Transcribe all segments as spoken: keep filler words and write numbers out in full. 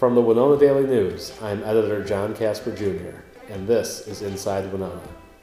From the Winona Daily News, I'm editor John Casper Junior, and this is Inside Winona.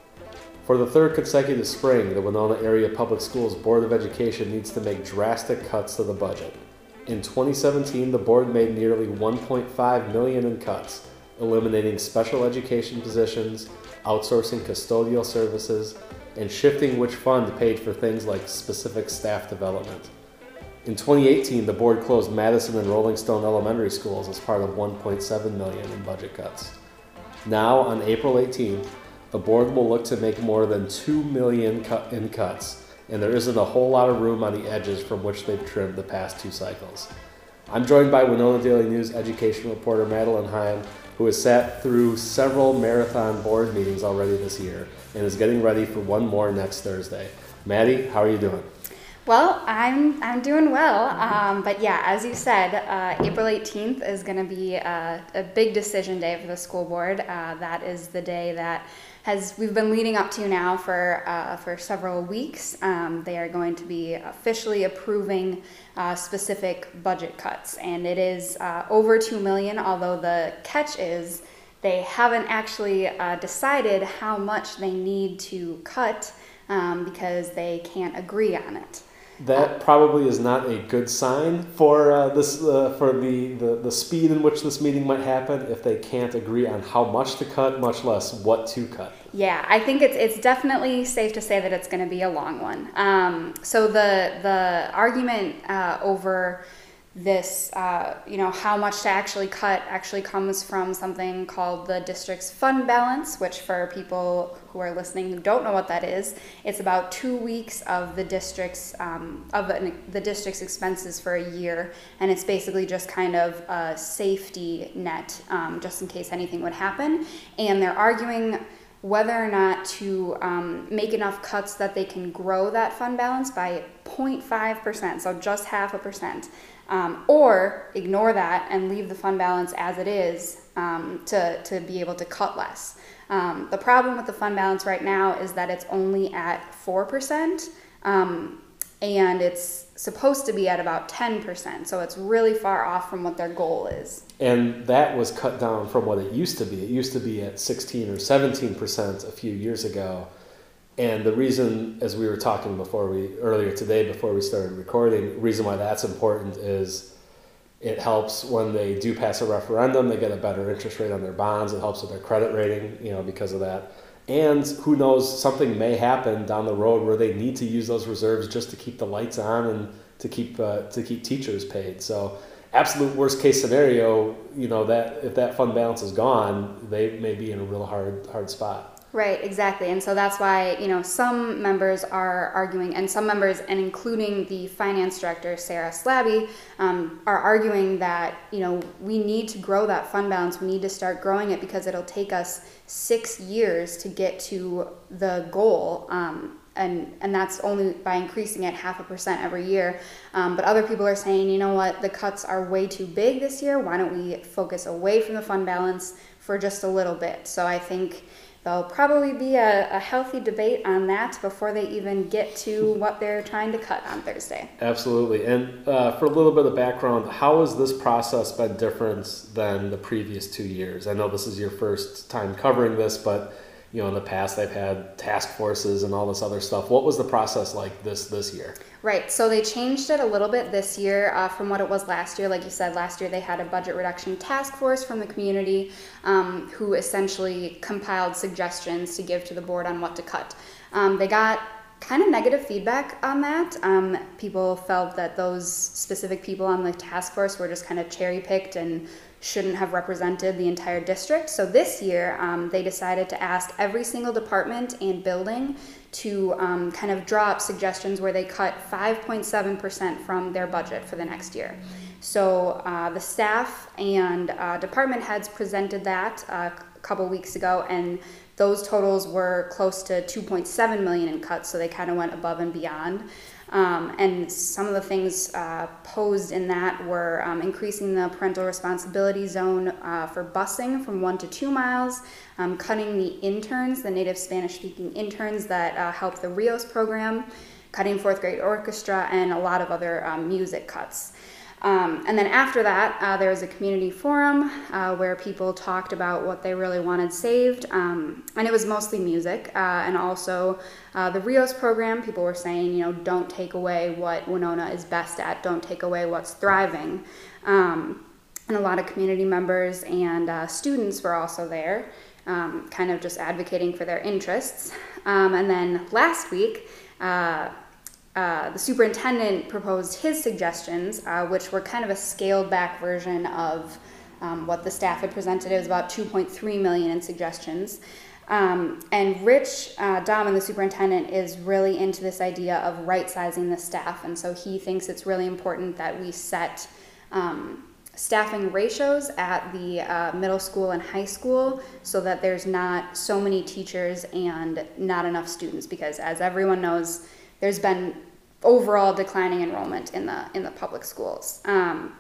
For the third consecutive spring, the Winona Area Public Schools Board of Education needs to make drastic cuts to the budget. In twenty seventeen, the board made nearly one point five million dollars in cuts, eliminating special education positions, outsourcing custodial services, and shifting which fund paid for things like specific staff development. In twenty eighteen, the board closed Madison and Rolling Stone elementary schools as part of one point seven million dollars in budget cuts. Now, on April eighteenth, the board will look to make more than two million dollars in cuts, and there isn't a whole lot of room on the edges from which they've trimmed the past two cycles. I'm joined by Winona Daily News education reporter Madeline Heim, who has sat through several marathon board meetings already this year and is getting ready for one more next Thursday. Maddie, how are you doing? Well, I'm I'm doing well, um, but yeah, as you said, uh, April eighteenth is going to be a, a big decision day for the school board. Uh, that is the day that has we've been leading up to now for uh, for several weeks. Um, they are going to be officially approving uh, specific budget cuts, and it is uh, over two million. Although the catch is they haven't actually uh, decided how much they need to cut um, because they can't agree on it. That probably is not a good sign for uh, this uh, for the, the, the speed in which this meeting might happen if they can't agree on how much to cut, much less what to cut. Yeah, I think it's it's definitely safe to say that it's going to be a long one. Um, so the the argument uh, over this, uh, you know, how much to actually cut actually comes from something called the district's fund balance, which for people who are listening who don't know what that is, it's about two weeks of the district's um, of the district's expenses for a year, and it's basically just kind of a safety net um, just in case anything would happen. And they're arguing whether or not to um, make enough cuts that they can grow that fund balance by zero point five percent, so just half a percent. Um, or ignore that and leave the fund balance as it is um, to, to be able to cut less. Um, the problem with the fund balance right now is that it's only at four percent um, and it's supposed to be at about ten percent, so it's really far off from what their goal is. And that was cut down from what it used to be. It used to be at sixteen or seventeen percent a few years ago. And the reason, as we were talking before we earlier today, before we started recording, the reason why that's important is it helps when they do pass a referendum, they get a better interest rate on their bonds. It helps with their credit rating, you know, because of that. And who knows, something may happen down the road where they need to use those reserves just to keep the lights on and to keep uh, to keep teachers paid. So, absolute worst case scenario, you know, that if that fund balance is gone, they may be in a real hard hard spot. Right, exactly. And so that's why, you know, some members are arguing, and some members, and including the finance director, Sarah Slabby, um, are arguing that, you know, we need to grow that fund balance. We need to start growing it because it'll take us six years to get to the goal. Um, and, and that's only by increasing it half a percent every year. Um, but other people are saying, you know what, the cuts are way too big this year. Why don't we focus away from the fund balance for just a little bit? So I think there'll probably be a, a healthy debate on that before they even get to what they're trying to cut on Thursday. Absolutely. And uh, for a little bit of background, how has this process been different than the previous two years? I know this is your first time covering this, but you know, in the past they've had task forces and all this other stuff. What was the process like this this year? Right, so they changed it a little bit this year uh, from what it was last year. Like you said, last year they had a budget reduction task force from the community um, who essentially compiled suggestions to give to the board on what to cut. Um, they got kind of negative feedback on that. Um, people felt that those specific people on the task force were just kind of cherry picked and shouldn't have represented the entire district. So this year, um, they decided to ask every single department and building to um, kind of draw up suggestions where they cut five point seven percent from their budget for the next year. So uh, the staff and uh, department heads presented that uh, a couple weeks ago, and those totals were close to two point seven million in cuts, so they kind of went above and beyond. Um, and some of the things uh, posed in that were um, increasing the parental responsibility zone uh, for busing from one to two miles, um, cutting the interns, the native Spanish-speaking interns that uh, help the Rios program, cutting fourth grade orchestra, and a lot of other um, music cuts. Um, and then after that, uh, there was a community forum uh, where people talked about what they really wanted saved. Um, and it was mostly music. Uh, and also uh, the Rios program, people were saying, you know, don't take away what Winona is best at. Don't take away what's thriving. Um, and a lot of community members and uh, students were also there, um, kind of just advocating for their interests. Um, and then last week, uh, Uh, the superintendent proposed his suggestions, uh, which were kind of a scaled back version of um, what the staff had presented. It was about two point three million in suggestions. Um, and Rich uh, Dahman, the superintendent, is really into this idea of right-sizing the staff. And so he thinks it's really important that we set um, staffing ratios at the uh, middle school and high school so that there's not so many teachers and not enough students. Because as everyone knows, there's been overall declining enrollment in the in the public schools. Um,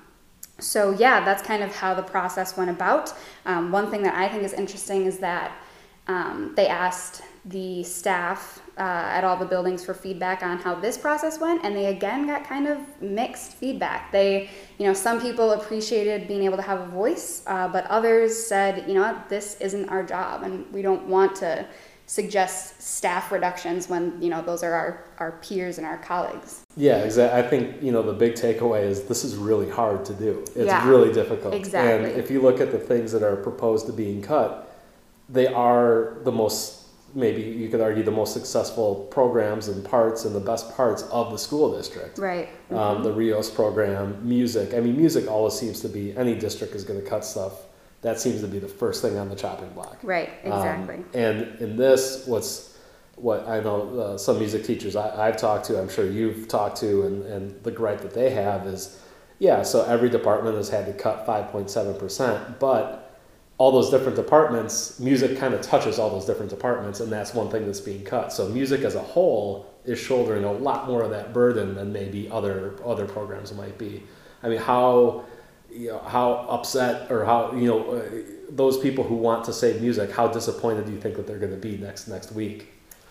so yeah, that's kind of how the process went about. Um, one thing that I think is interesting is that um, they asked the staff uh, at all the buildings for feedback on how this process went, and they again got kind of mixed feedback. They, you know, some people appreciated being able to have a voice, uh, but others said, you know what, this isn't our job, and we don't want to suggest staff reductions when, you know, those are our, our peers and our colleagues. Yeah, exactly. I think, you know, the big takeaway is this is really hard to do. It's yeah, really difficult. Exactly. And if you look at the things that are proposed to being cut, they are the most, maybe you could argue, the most successful programs and parts and the best parts of the school district. Right. Mm-hmm. Um, the Rios program, music. I mean, music always seems to be, any district is going to cut stuff. That seems to be the first thing on the chopping block. Right, exactly. Um, and in this, what's what I know uh, some music teachers I, I've talked to, I'm sure you've talked to, and, and the gripe that they have is, yeah, so every department has had to cut five point seven percent, but all those different departments, music kind of touches all those different departments, and that's one thing that's being cut. So music as a whole is shouldering a lot more of that burden than maybe other other programs might be. I mean, how... you know, how upset or how, you know, uh, those people who want to save music, how disappointed do you think that they're going to be next next week?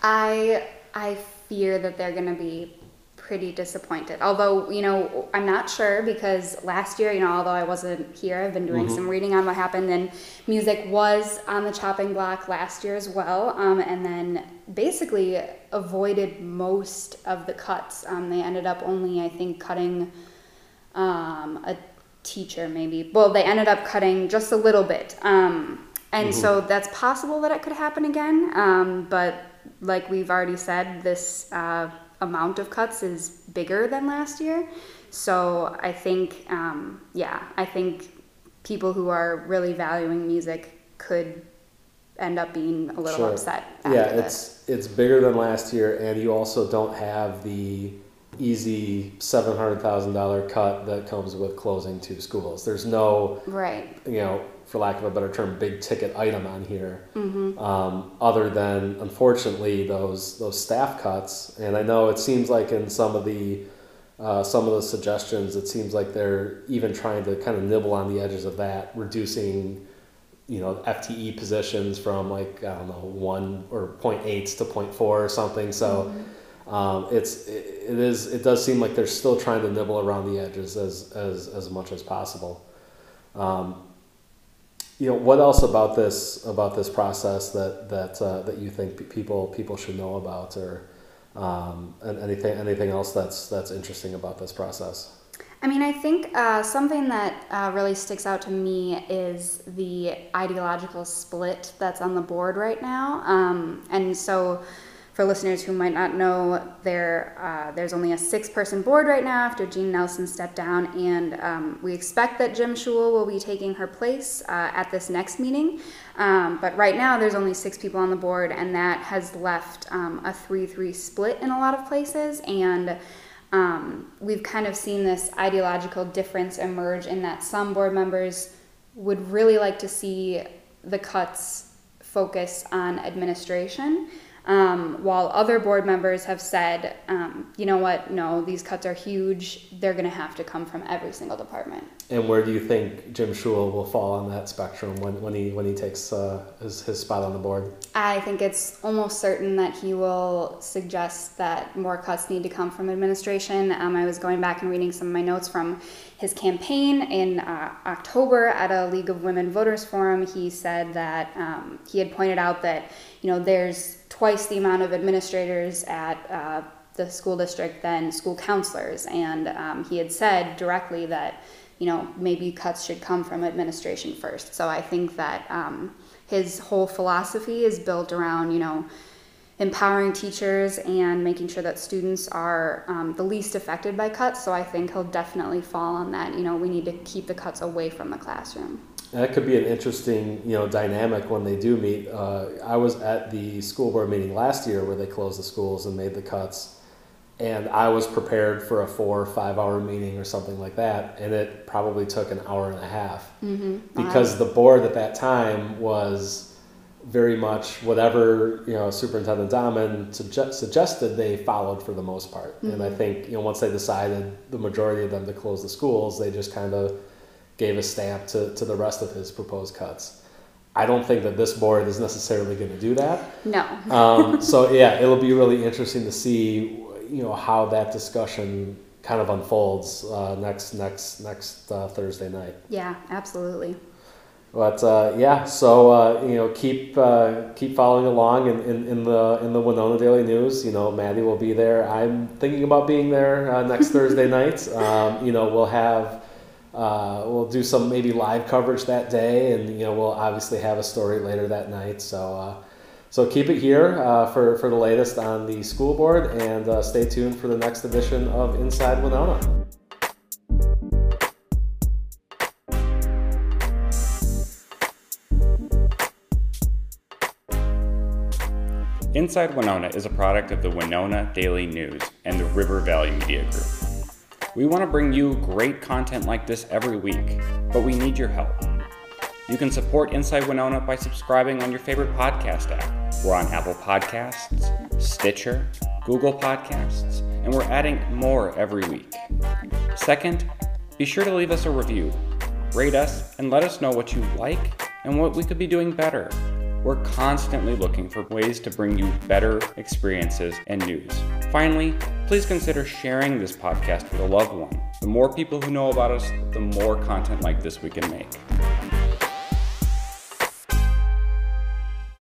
I I fear that they're going to be pretty disappointed. Although, you know, I'm not sure, because last year, you know, although I wasn't here, I've been doing mm-hmm. some reading on what happened, and music was on the chopping block last year as well, um, and then basically avoided most of the cuts. Um, they ended up only, I think, cutting um, a teacher maybe. Well, they ended up cutting just a little bit. Um, and mm-hmm. so that's possible that it could happen again. Um, but like we've already said, this uh, amount of cuts is bigger than last year. So I think, um, yeah, I think people who are really valuing music could end up being a little sure. upset. Yeah, after it's this. It's bigger than last year, and you also don't have the easy seven hundred thousand dollars cut that comes with closing two schools. There's no, right. you know, for lack of a better term, big ticket item on here, mm-hmm. um, other than, unfortunately, those those staff cuts. And I know it seems like in some of the uh, some of the suggestions, it seems like they're even trying to kind of nibble on the edges of that, reducing, you know, F T E positions from like, I don't know, one or point eights to point four or something. So. Mm-hmm. Um, it's it, it is it does seem like they're still trying to nibble around the edges as as, as much as possible. Um, you know, what else about this about this process that that uh, that you think people people should know about, or um, and anything anything else that's that's interesting about this process? I mean, I think uh, something that uh, really sticks out to me is the ideological split that's on the board right now, um, and so. For listeners who might not know, there uh, there's only a six-person board right now after Jean Nelson stepped down, and um, we expect that Jim Schul will be taking her place uh, at this next meeting. Um, but right now, there's only six people on the board, and that has left um, a three three split in a lot of places. And um, we've kind of seen this ideological difference emerge in that some board members would really like to see the cuts focus on administration. Um, while other board members have said, um, you know what, no, these cuts are huge. They're going to have to come from every single department. And where do you think Jim Schul will fall on that spectrum when, when he when he takes uh, his, his spot on the board? I think it's almost certain that he will suggest that more cuts need to come from administration. Um, I was going back and reading some of my notes from his campaign in uh, October at a League of Women Voters Forum. He said that um, he had pointed out that, you know, there's twice the amount of administrators at uh, the school district than school counselors. And um, he had said directly that, you know, maybe cuts should come from administration first. So I think that um, his whole philosophy is built around, you know, empowering teachers and making sure that students are um, the least affected by cuts. So I think he'll definitely fall on that. You know, we need to keep the cuts away from the classroom. That could be an interesting, you know, dynamic when they do meet. Uh, I was at the school board meeting last year where they closed the schools and made the cuts. And I was prepared for a four or five hour meeting or something like that. And it probably took an hour and a half. Mm-hmm. Because wow. the board at that time was very much whatever, you know, Superintendent Dahmen suge- suggested they followed for the most part. Mm-hmm. And I think, you know, once they decided, the majority of them, to close the schools, they just kind of gave a stamp to, to the rest of his proposed cuts. I don't think that this board is necessarily going to do that. No. um, so yeah, it'll be really interesting to see, you know, how that discussion kind of unfolds uh, next next next uh, Thursday night. Yeah, absolutely. But uh, yeah, so uh, you know, keep uh, keep following along in, in, in the in the Winona Daily News. You know, Maddie will be there. I'm thinking about being there uh, next Thursday night. Um, you know, we'll have uh, we'll do some maybe live coverage that day, and you know, we'll obviously have a story later that night. So. Uh, So keep it here uh, for, for the latest on the school board, and uh, stay tuned for the next edition of Inside Winona. Inside Winona is a product of the Winona Daily News and the River Valley Media Group. We want to bring you great content like this every week, but we need your help. You can support Inside Winona by subscribing on your favorite podcast app. We're on Apple Podcasts, Stitcher, Google Podcasts, and we're adding more every week. Second, be sure to leave us a review. Rate us and let us know what you like and what we could be doing better. We're constantly looking for ways to bring you better experiences and news. Finally, please consider sharing this podcast with a loved one. The more people who know about us, the more content like this we can make.